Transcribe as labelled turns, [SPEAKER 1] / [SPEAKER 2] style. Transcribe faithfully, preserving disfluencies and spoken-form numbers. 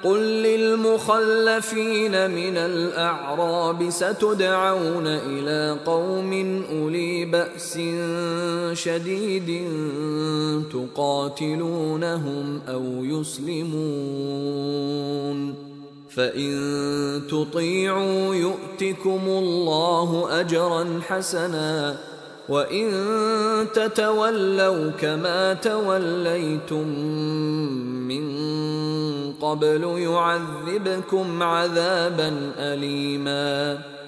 [SPEAKER 1] قل للمخلفين من الأعراب ستدعون إلى قوم أولي بأس شديد تقاتلونهم أو يسلمون فإن تطيعوا يؤتكم الله أجرا حسنا وإن تتولوا كما توليتم من قبل يعذبكم عذابا أليما